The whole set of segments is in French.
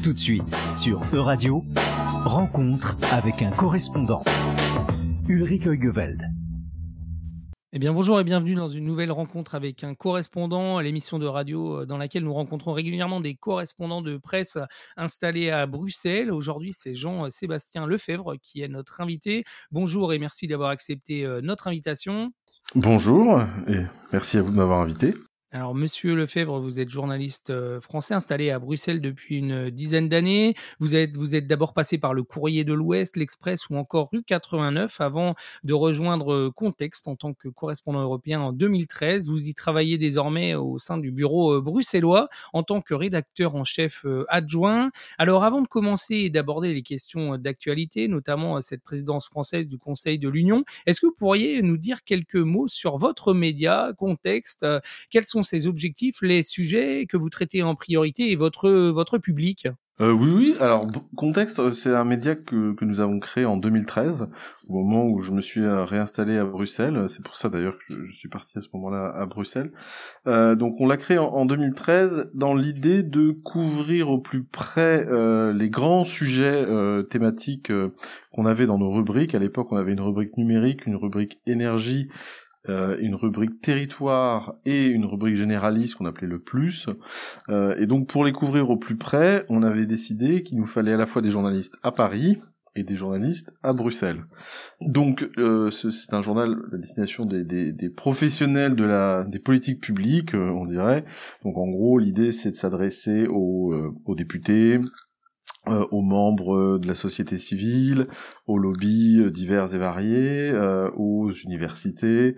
Tout de suite, sur E-Radio, rencontre avec un correspondant. Ulrich Heugeveld. Eh bien bonjour et bienvenue dans une nouvelle rencontre avec un correspondant, l'émission de radio dans laquelle nous rencontrons régulièrement des correspondants de presse installés à Bruxelles. Aujourd'hui, c'est Jean-Sébastien Lefebvre qui est notre invité. Bonjour et merci d'avoir accepté notre invitation. Bonjour et merci à vous de m'avoir invité. Alors, Monsieur Lefebvre, vous êtes journaliste français installé à Bruxelles depuis une dizaine d'années. Vous êtes d'abord passé par le Courrier de l'Ouest, l'Express ou encore Rue 89 avant de rejoindre Contexte en tant que correspondant européen en 2013. Vous y travaillez désormais au sein du bureau bruxellois en tant que rédacteur en chef adjoint. Alors, avant de commencer et d'aborder les questions d'actualité, notamment cette présidence française du Conseil de l'Union, est-ce que vous pourriez nous dire quelques mots sur votre média, Contexte ? Quels sont ses objectifs, les sujets que vous traitez en priorité et votre public ? Oui. Alors, Contexte, c'est un média que nous avons créé en 2013, au moment où je me suis réinstallé à Bruxelles. C'est pour ça d'ailleurs que je suis parti à ce moment-là à Bruxelles. Donc, on l'a créé en 2013 dans l'idée de couvrir au plus près les grands sujets thématiques qu'on avait dans nos rubriques. À l'époque, on avait une rubrique numérique, une rubrique énergie, une rubrique territoire et une rubrique généraliste qu'on appelait le plus. Et donc pour les couvrir au plus près, on avait décidé qu'il nous fallait à la fois des journalistes à Paris et des journalistes à Bruxelles. Donc c'est un journal à destination des professionnels des politiques publiques, on dirait. Donc en gros, l'idée c'est de s'adresser aux députés, aux membres de la société civile, aux lobbies divers et variés, aux universités,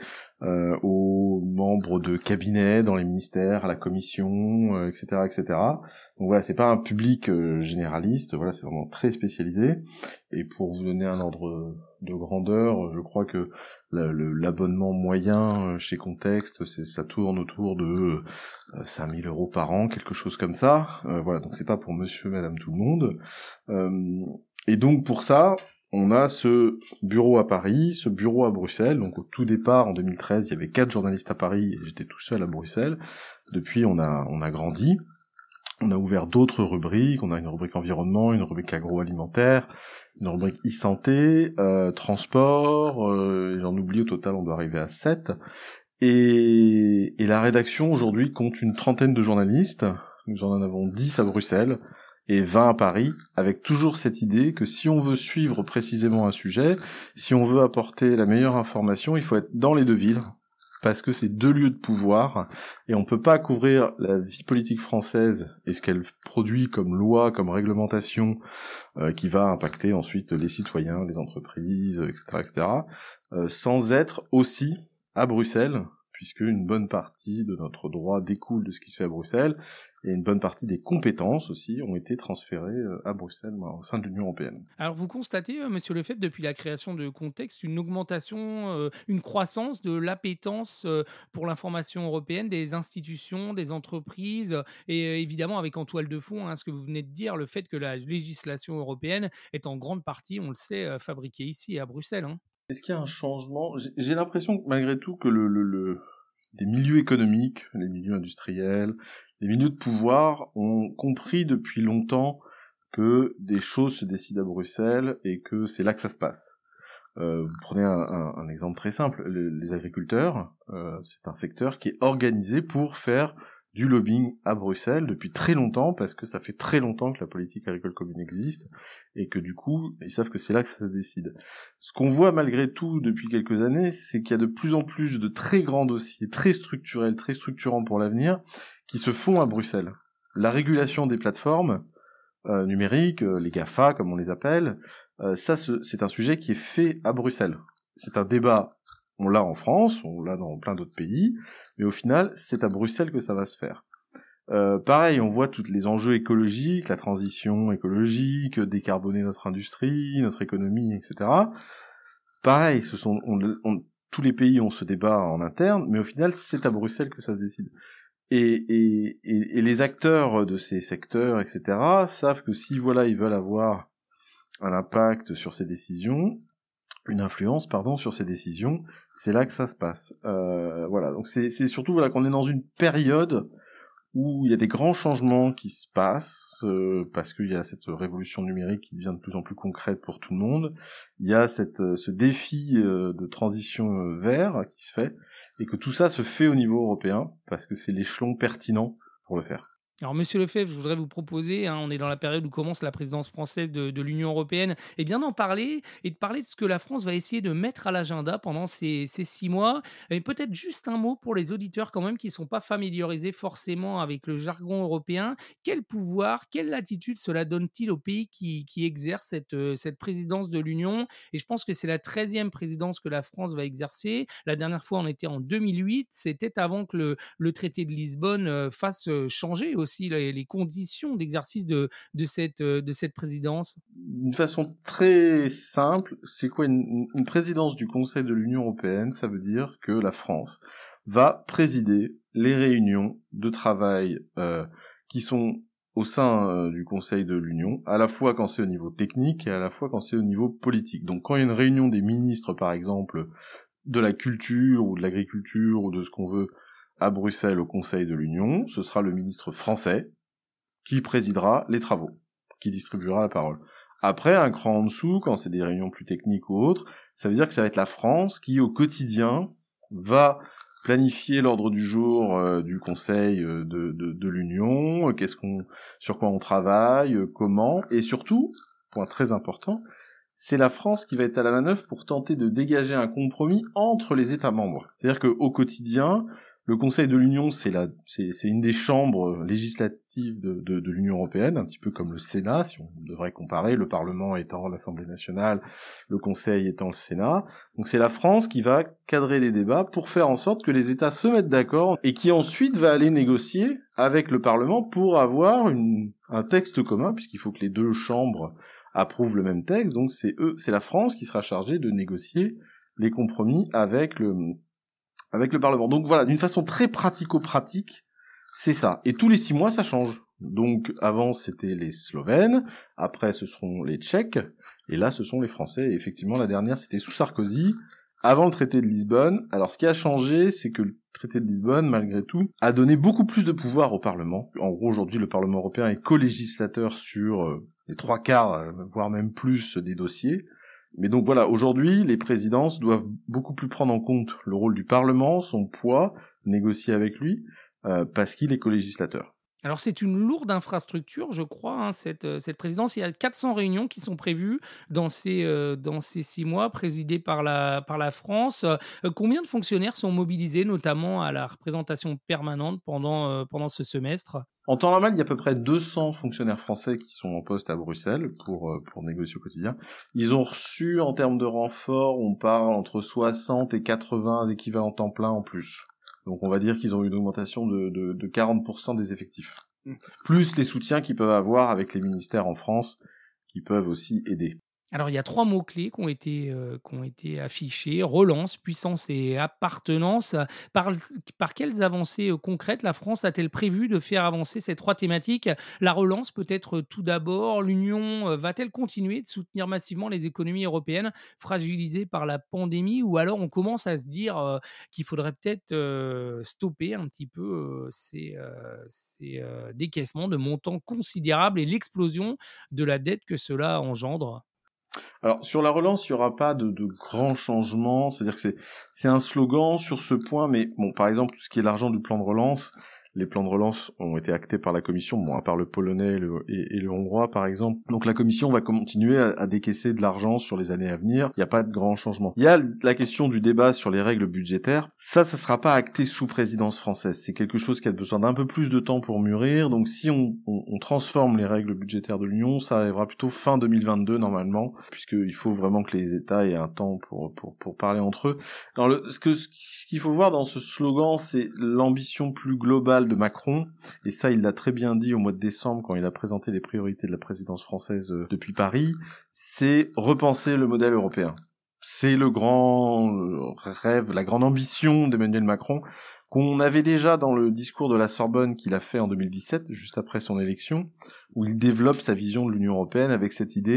aux membres de cabinets dans les ministères, à la commission, etc., etc. Donc voilà, c'est pas un public généraliste, voilà, c'est vraiment très spécialisé. Et pour vous donner un ordre de grandeur, je crois que l'abonnement moyen chez Contexte, ça tourne autour de 5 000 € par an, quelque chose comme ça. Voilà, donc c'est pas pour monsieur, madame, tout le monde. Et donc pour ça, on a ce bureau à Paris, ce bureau à Bruxelles. Donc au tout départ, en 2013, il y avait 4 journalistes à Paris et j'étais tout seul à Bruxelles. Depuis, on a grandi. On a ouvert d'autres rubriques. On a une rubrique environnement, une rubrique agroalimentaire, une rubrique e-santé, transport. J'en oublie, au total, on doit arriver à 7. Et la rédaction, aujourd'hui, compte une trentaine de journalistes. Nous en avons 10 à Bruxelles et 20 à Paris, avec toujours cette idée que si on veut suivre précisément un sujet, si on veut apporter la meilleure information, il faut être dans les deux villes, parce que c'est deux lieux de pouvoir, et on peut pas couvrir la vie politique française et ce qu'elle produit comme loi, comme réglementation, qui va impacter ensuite les citoyens, les entreprises, etc., etc., sans être aussi à Bruxelles, puisque une bonne partie de notre droit découle de ce qui se fait à Bruxelles, et une bonne partie des compétences aussi ont été transférées à Bruxelles, au sein de l'Union européenne. Alors vous constatez, Monsieur Lefebvre, depuis la création de Contexte, une augmentation, une croissance de l'appétence pour l'information européenne des institutions, des entreprises, et évidemment avec en toile de fond ce que vous venez de dire, le fait que la législation européenne est en grande partie, on le sait, fabriquée ici à Bruxelles. Est-ce qu'il y a un changement ? J'ai l'impression que malgré tout que les milieux économiques, les milieux industriels, les milieux de pouvoir ont compris depuis longtemps que des choses se décident à Bruxelles et que c'est là que ça se passe. Vous prenez un exemple très simple, les agriculteurs, c'est un secteur qui est organisé pour faire du lobbying à Bruxelles depuis très longtemps, parce que ça fait très longtemps que la politique agricole commune existe, et que du coup, ils savent que c'est là que ça se décide. Ce qu'on voit malgré tout depuis quelques années, c'est qu'il y a de plus en plus de très grands dossiers, très structurels, très structurants pour l'avenir, qui se font à Bruxelles. La régulation des plateformes numériques, les GAFA comme on les appelle, ça c'est un sujet qui est fait à Bruxelles. C'est un débat, on l'a en France, on l'a dans plein d'autres pays, mais au final, c'est à Bruxelles que ça va se faire. Pareil, on voit tous les enjeux écologiques, la transition écologique, décarboner notre industrie, notre économie, etc. Pareil, tous les pays ont ce débat en interne, mais au final, c'est à Bruxelles que ça se décide. Et les acteurs de ces secteurs, etc., savent que si, voilà, ils veulent avoir un impact sur ces décisions, une influence, sur ces décisions, c'est là que ça se passe. Voilà, donc c'est surtout qu'on est dans une période où il y a des grands changements qui se passent, parce qu'il y a cette révolution numérique qui devient de plus en plus concrète pour tout le monde. Il y a ce défi de transition vert qui se fait, et que tout ça se fait au niveau européen, parce que c'est l'échelon pertinent pour le faire. Alors, Monsieur Lefebvre, je voudrais vous proposer, on est dans la période où commence la présidence française de l'Union européenne, et bien d'en parler et de parler de ce que la France va essayer de mettre à l'agenda pendant ces 6 mois. Et peut-être juste un mot pour les auditeurs quand même qui ne sont pas familiarisés forcément avec le jargon européen. Quel pouvoir, quelle latitude cela donne-t-il aux pays qui exercent cette présidence de l'Union? Et je pense que c'est la 13e présidence que la France va exercer. La dernière fois, on était en 2008. C'était avant que le traité de Lisbonne fasse changer aussi les conditions d'exercice de cette présidence. D'une façon très simple, c'est quoi une présidence du Conseil de l'Union européenne? Ça veut dire que la France va présider les réunions de travail qui sont au sein du Conseil de l'Union, à la fois quand c'est au niveau technique et à la fois quand c'est au niveau politique. Donc quand il y a une réunion des ministres, par exemple, de la culture ou de l'agriculture ou de ce qu'on veut à Bruxelles au Conseil de l'Union, ce sera le ministre français qui présidera les travaux, qui distribuera la parole. Après, un cran en dessous, quand c'est des réunions plus techniques ou autres, ça veut dire que ça va être la France qui, au quotidien, va planifier l'ordre du jour du Conseil de l'Union, sur quoi on travaille, comment, et surtout, point très important, c'est la France qui va être à la manœuvre pour tenter de dégager un compromis entre les États membres. C'est-à-dire qu'au quotidien, le Conseil de l'Union, c'est une des chambres législatives de l'Union européenne, un petit peu comme le Sénat, si on devrait comparer, le Parlement étant l'Assemblée nationale, le Conseil étant le Sénat. Donc c'est la France qui va cadrer les débats pour faire en sorte que les États se mettent d'accord et qui ensuite va aller négocier avec le Parlement pour avoir un texte commun, puisqu'il faut que les deux chambres approuvent le même texte. Donc c'est la France qui sera chargée de négocier les compromis avec le Parlement. Donc voilà, d'une façon très pratico-pratique, c'est ça. Et tous les 6 mois, ça change. Donc avant, c'était les Slovènes, après ce seront les Tchèques, et là, ce sont les Français. Et effectivement, la dernière, c'était sous Sarkozy, avant le traité de Lisbonne. Alors ce qui a changé, c'est que le traité de Lisbonne, malgré tout, a donné beaucoup plus de pouvoir au Parlement. En gros, aujourd'hui, le Parlement européen est co-législateur sur les 3/4, voire même plus, des dossiers. Mais donc voilà, aujourd'hui, les présidences doivent beaucoup plus prendre en compte le rôle du Parlement, son poids, négocier avec lui, parce qu'il est co-législateur. Alors c'est une lourde infrastructure, je crois, cette présidence. Il y a 400 réunions qui sont prévues dans ces 6 mois, présidées par la France. Combien de fonctionnaires sont mobilisés, notamment à la représentation permanente pendant ce semestre? En temps normal, il y a à peu près 200 fonctionnaires français qui sont en poste à Bruxelles pour négocier au quotidien. Ils ont reçu, en termes de renfort, on parle entre 60 et 80 équivalents temps plein en plus. Donc on va dire qu'ils ont eu une augmentation de 40% des effectifs. Plus les soutiens qu'ils peuvent avoir avec les ministères en France, qui peuvent aussi aider. Alors, il y a 3 mots-clés qui ont été affichés: relance, puissance et appartenance. Par quelles avancées concrètes la France a-t-elle prévu de faire avancer ces 3 thématiques? La relance, peut-être tout d'abord. L'Union va-t-elle continuer de soutenir massivement les économies européennes fragilisées par la pandémie? Ou alors on commence à se dire qu'il faudrait peut-être stopper un petit peu ces décaissements de montants considérables et l'explosion de la dette que cela engendre? Alors, sur la relance, il n'y aura pas de grands changements, c'est-à-dire que c'est un slogan sur ce point, mais bon, par exemple, tout ce qui est l'argent du plan de relance, les plans de relance ont été actés par la Commission, bon, à part le polonais et le hongrois, par exemple. Donc la Commission va continuer à décaisser de l'argent sur les années à venir. Il n'y a pas de grands changements. Il y a la question du débat sur les règles budgétaires. Ça sera pas acté sous présidence française. C'est quelque chose qui a besoin d'un peu plus de temps pour mûrir. Donc si on transforme les règles budgétaires de l'Union, ça arrivera plutôt fin 2022 normalement, puisqu'il faut vraiment que les États aient un temps pour parler entre eux. Alors ce qu'il faut voir dans ce slogan, c'est l'ambition plus globale de Macron, et ça il l'a très bien dit au mois de décembre quand il a présenté les priorités de la présidence française depuis Paris, c'est repenser le modèle européen. C'est le grand rêve, la grande ambition d'Emmanuel Macron, qu'on avait déjà dans le discours de la Sorbonne qu'il a fait en 2017, juste après son élection, où il développe sa vision de l'Union européenne avec cette idée,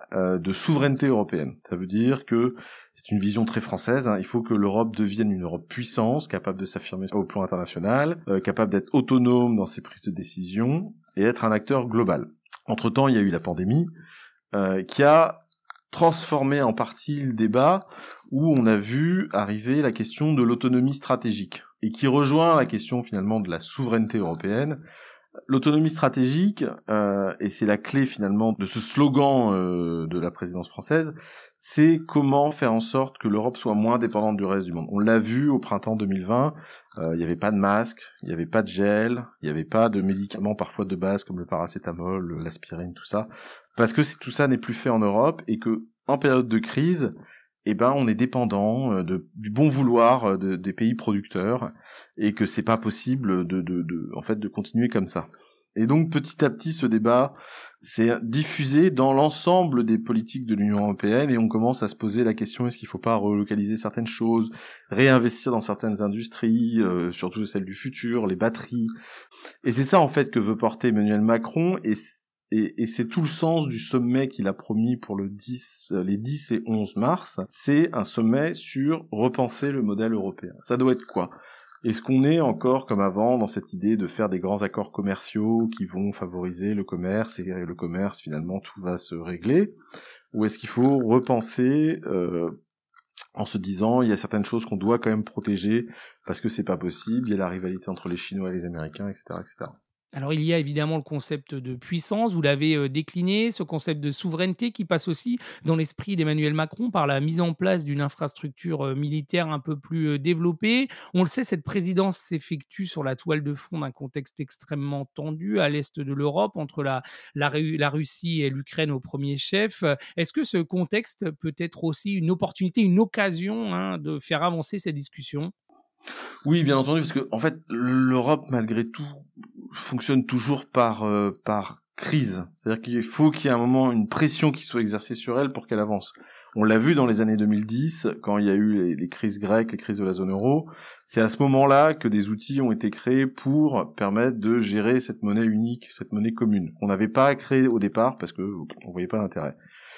de souveraineté européenne. Ça veut dire que c'est une vision très française, il faut que l'Europe devienne une Europe puissance, capable de s'affirmer au plan international, capable d'être autonome dans ses prises de décision et être un acteur global. Entre-temps, il y a eu la pandémie qui a transformé en partie le débat, où on a vu arriver la question de l'autonomie stratégique et qui rejoint la question finalement de la souveraineté européenne. L'autonomie stratégique, et c'est la clé finalement de ce slogan de la présidence française, c'est comment faire en sorte que l'Europe soit moins dépendante du reste du monde. On l'a vu au printemps 2020, il n'y avait pas de masque, il n'y avait pas de gel, il n'y avait pas de médicaments parfois de base comme le paracétamol, l'aspirine, tout ça, parce que tout ça n'est plus fait en Europe et que en période de crise, on est dépendant du bon vouloir des pays producteurs et que c'est pas possible de continuer comme ça. Et donc petit à petit ce débat s'est diffusé dans l'ensemble des politiques de l'Union européenne et on commence à se poser la question, est-ce qu'il faut pas relocaliser certaines choses, réinvestir dans certaines industries, surtout celles du futur, les batteries. Et c'est ça en fait que veut porter Emmanuel Macron et c'est tout le sens du sommet qu'il a promis pour les 10 et 11 mars. C'est un sommet sur repenser le modèle européen. Ça doit être quoi ? Est-ce qu'on est encore, comme avant, dans cette idée de faire des grands accords commerciaux qui vont favoriser le commerce, et le commerce, finalement, tout va se régler ? Ou est-ce qu'il faut repenser en se disant, il y a certaines choses qu'on doit quand même protéger parce que c'est pas possible, il y a la rivalité entre les Chinois et les Américains, etc., etc. Alors, il y a évidemment le concept de puissance, vous l'avez décliné, ce concept de souveraineté qui passe aussi dans l'esprit d'Emmanuel Macron par la mise en place d'une infrastructure militaire un peu plus développée. On le sait, cette présidence s'effectue sur la toile de fond d'un contexte extrêmement tendu à l'est de l'Europe, entre la Russie et l'Ukraine au premier chef. Est-ce que ce contexte peut être aussi une opportunité, une occasion de faire avancer ces discussions ? Oui, bien entendu, parce que en fait, l'Europe, malgré tout, fonctionne toujours par crise. C'est-à-dire qu'il faut qu'il y ait un moment, une pression qui soit exercée sur elle pour qu'elle avance. On l'a vu dans les années 2010, quand il y a eu les crises grecques, les crises de la zone euro. C'est à ce moment-là que des outils ont été créés pour permettre de gérer cette monnaie unique, cette monnaie commune. On n'avait pas créé au départ parce que on voyait pas l'intérêt.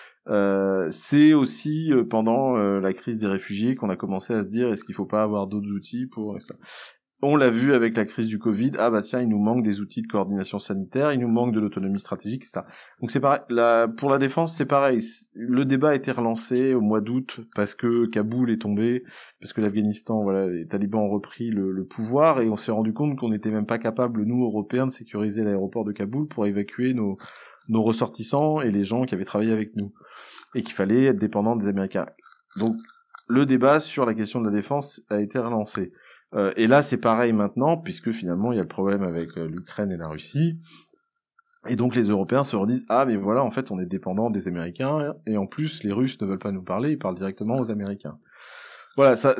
C'est aussi pendant la crise des réfugiés qu'on a commencé à se dire est-ce qu'il faut pas avoir d'autres outils pour ça. On l'a vu avec la crise du Covid, il nous manque des outils de coordination sanitaire, il nous manque de l'autonomie stratégique, etc. Donc c'est pareil, pour la défense c'est pareil, le débat a été relancé au mois d'août parce que Kaboul est tombé, parce que l'Afghanistan, les talibans ont repris le pouvoir et on s'est rendu compte qu'on n'était même pas capable, nous Européens, de sécuriser l'aéroport de Kaboul pour évacuer nos ressortissants et les gens qui avaient travaillé avec nous, et qu'il fallait être dépendant des Américains. Donc le débat sur la question de la défense a été relancé. Et là c'est pareil maintenant, puisque finalement il y a le problème avec l'Ukraine et la Russie, et donc les Européens se redisent mais voilà, en fait on est dépendant des Américains, et en plus les Russes ne veulent pas nous parler, ils parlent directement aux Américains. Voilà, ça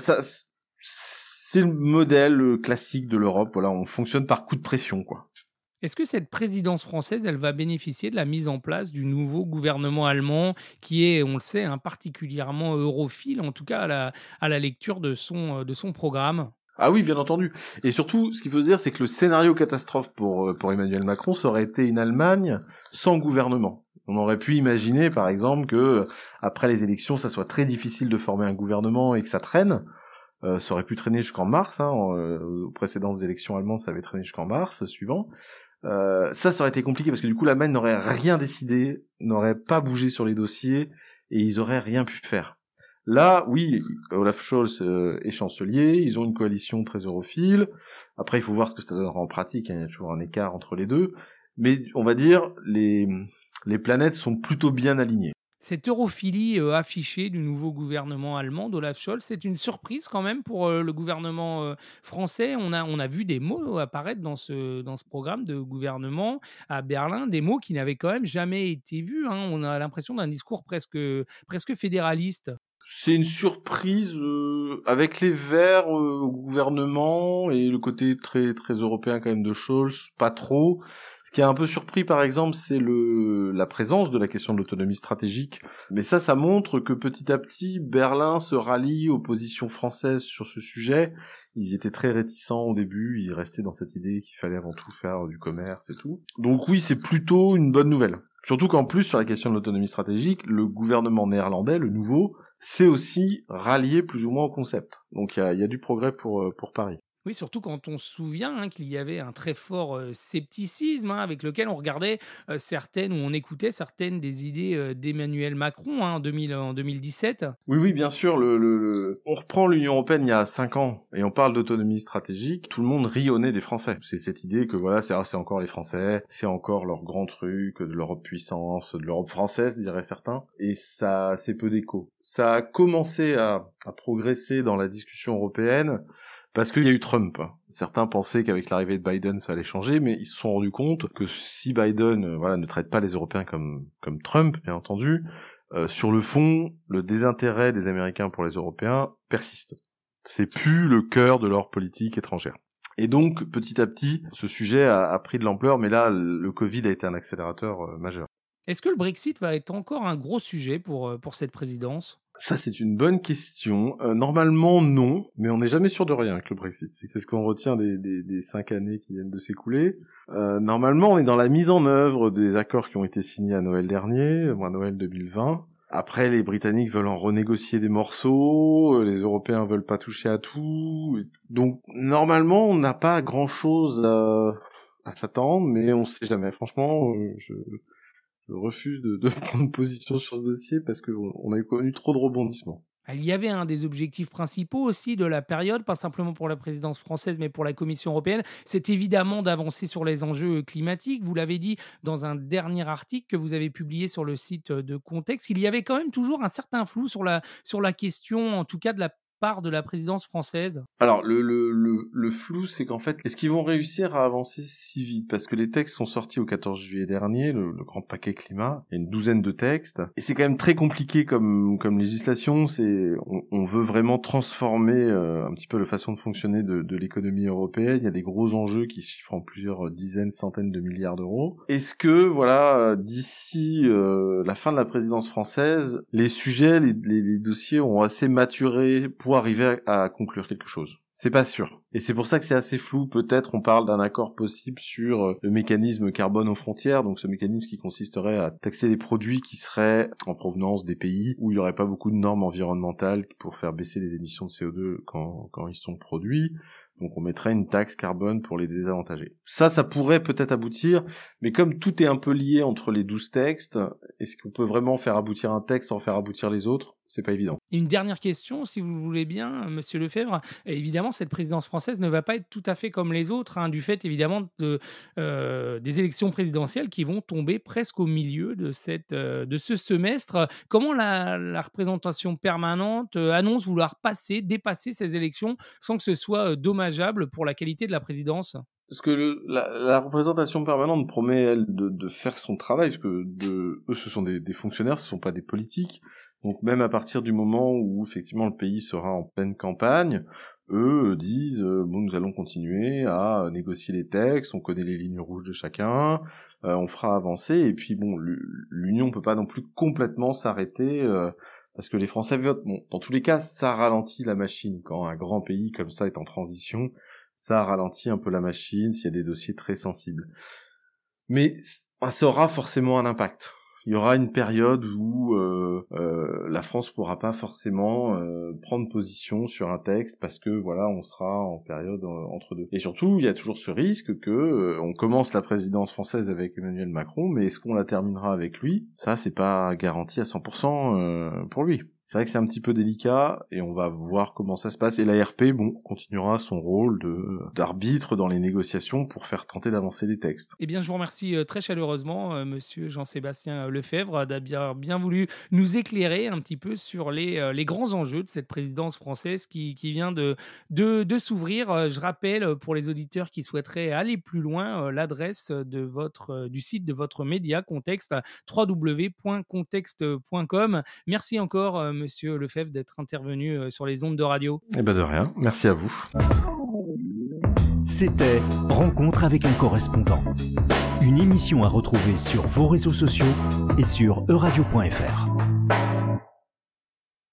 c'est le modèle classique de l'Europe, voilà, on fonctionne par coup de pression, quoi. Est-ce que cette présidence française, elle va bénéficier de la mise en place du nouveau gouvernement allemand qui est, on le sait, particulièrement europhile, en tout cas à la lecture de son programme ? Ah oui, bien entendu. Et surtout, ce qu'il faut se dire, c'est que le scénario catastrophe pour Emmanuel Macron, ça aurait été une Allemagne sans gouvernement. On aurait pu imaginer, par exemple, que après les élections, ça soit très difficile de former un gouvernement et que ça traîne. Ça aurait pu traîner jusqu'en mars. Aux précédentes élections allemandes, ça avait traîné jusqu'en mars suivant. Ça aurait été compliqué parce que du coup l'Allemagne n'aurait rien décidé, n'aurait pas bougé sur les dossiers et ils auraient rien pu faire. Là, oui, Olaf Scholz est chancelier, ils ont une coalition très europhile. Après, il faut voir ce que ça donnera en pratique, il y a toujours un écart entre les deux. Mais on va dire, les planètes sont plutôt bien alignées. Cette europhilie affichée du nouveau gouvernement allemand d'Olaf Scholz, c'est une surprise quand même pour le gouvernement français. On a vu des mots apparaître dans ce programme de gouvernement à Berlin, des mots qui n'avaient quand même jamais été vus. On a l'impression d'un discours presque fédéraliste. C'est une surprise avec les Verts au gouvernement et le côté très très européen quand même de Scholz, pas trop. Ce qui est un peu surpris, par exemple, c'est la présence de la question de l'autonomie stratégique. Mais ça montre que petit à petit, Berlin se rallie aux positions françaises sur ce sujet. Ils étaient très réticents au début, ils restaient dans cette idée qu'il fallait avant tout faire du commerce et tout. Donc oui, c'est plutôt une bonne nouvelle. Surtout qu'en plus, sur la question de l'autonomie stratégique, le gouvernement néerlandais, le nouveau, s'est aussi rallié plus ou moins au concept. Donc il y a du progrès pour Paris. Oui, surtout quand on se souvient qu'il y avait un très fort scepticisme avec lequel on regardait certaines, ou on écoutait certaines des idées d'Emmanuel Macron en 2017. Oui, bien sûr. On reprend l'Union européenne il y a 5 ans et on parle d'autonomie stratégique. Tout le monde rit au nez des Français. C'est cette idée que voilà, c'est encore les Français, c'est encore leur grand truc, de l'Europe puissance, de l'Europe française, diraient certains. Et ça, c'est peu d'écho. Ça a commencé à progresser dans la discussion européenne. Parce qu'il y a eu Trump. Certains pensaient qu'avec l'arrivée de Biden, ça allait changer, mais ils se sont rendus compte que si Biden, ne traite pas les Européens comme Trump, bien entendu, sur le fond, le désintérêt des Américains pour les Européens persiste. C'est plus le cœur de leur politique étrangère. Et donc, petit à petit, ce sujet a pris de l'ampleur, mais là, le Covid a été un accélérateur majeur. Est-ce que le Brexit va être encore un gros sujet pour cette présidence ? Ça, c'est une bonne question. Normalement, non, mais on n'est jamais sûr de rien avec le Brexit. C'est ce qu'on retient des 5 années qui viennent de s'écouler. Normalement, on est dans la mise en œuvre des accords qui ont été signés à Noël dernier, Noël 2020. Après, les Britanniques veulent en renégocier des morceaux, les Européens veulent pas toucher à tout. Donc, normalement, on n'a pas grand-chose à s'attendre, mais on sait jamais. Franchement, je refuse de prendre position sur ce dossier parce qu'on a connu trop de rebondissements. Il y avait un des objectifs principaux aussi de la période, pas simplement pour la présidence française, mais pour la Commission européenne, c'est évidemment d'avancer sur les enjeux climatiques. Vous l'avez dit dans un dernier article que vous avez publié sur le site de Contexte, il y avait quand même toujours un certain flou sur la question, en tout cas de la part de la présidence française. Alors, le flou, c'est qu'en fait, est-ce qu'ils vont réussir à avancer si vite ? Parce que les textes sont sortis au 14 juillet dernier, le grand paquet climat, il y a une douzaine de textes, et c'est quand même très compliqué comme législation, on veut vraiment transformer un petit peu la façon de fonctionner de l'économie européenne, il y a des gros enjeux qui chiffrent en plusieurs dizaines, centaines de milliards d'euros. Est-ce que, d'ici la fin de la présidence française, les sujets, les dossiers ont assez maturé pour arriver à conclure quelque chose? C'est pas sûr. Et c'est pour ça que c'est assez flou. Peut-être on parle d'un accord possible sur le mécanisme carbone aux frontières, donc ce mécanisme qui consisterait à taxer les produits qui seraient en provenance des pays où il n'y aurait pas beaucoup de normes environnementales pour faire baisser les émissions de CO2 quand ils sont produits. Donc on mettrait une taxe carbone pour les désavantager. Ça pourrait peut-être aboutir, mais comme tout est un peu lié entre les 12 textes, est-ce qu'on peut vraiment faire aboutir un texte sans faire aboutir les autres ? C'est pas évident. Une dernière question, si vous le voulez bien, Monsieur Lefebvre. Évidemment, cette présidence française ne va pas être tout à fait comme les autres, du fait évidemment des élections présidentielles qui vont tomber presque au milieu de ce semestre. Comment la représentation permanente annonce vouloir dépasser ces élections sans que ce soit dommageable pour la qualité de la présidence ? Parce que la représentation permanente promet, elle, de faire son travail, parce que eux, ce sont des fonctionnaires, ce sont pas des politiques. Donc même à partir du moment où effectivement le pays sera en pleine campagne, eux disent nous allons continuer à négocier les textes, on connaît les lignes rouges de chacun, on fera avancer, et puis l'Union peut pas non plus complètement s'arrêter parce que les Français votent. Bon, dans tous les cas, ça ralentit la machine quand un grand pays comme ça est en transition, ça ralentit un peu la machine s'il y a des dossiers très sensibles. Mais ça aura forcément un impact. Il y aura une période où la France pourra pas forcément prendre position sur un texte parce que on sera en période entre deux. Et surtout, il y a toujours ce risque que on commence la présidence française avec Emmanuel Macron, mais est-ce qu'on la terminera avec lui ? Ça, c'est pas garanti à 100% pour lui. C'est vrai que c'est un petit peu délicat et on va voir comment ça se passe. Et l'ARP, continuera son rôle d'arbitre dans les négociations pour faire tenter d'avancer les textes. Eh bien, je vous remercie très chaleureusement, Monsieur Jean-Sébastien Lefebvre, d'avoir bien voulu nous éclairer un petit peu sur les grands enjeux de cette présidence française qui vient de s'ouvrir. Je rappelle pour les auditeurs qui souhaiteraient aller plus loin l'adresse du site de votre média Contexte, www.contexte.com. Merci encore, Monsieur Lefebvre, d'être intervenu sur les ondes de radio. Eh ben de rien, merci à vous. C'était Rencontre avec un correspondant. Une émission à retrouver sur vos réseaux sociaux et sur euradio.fr.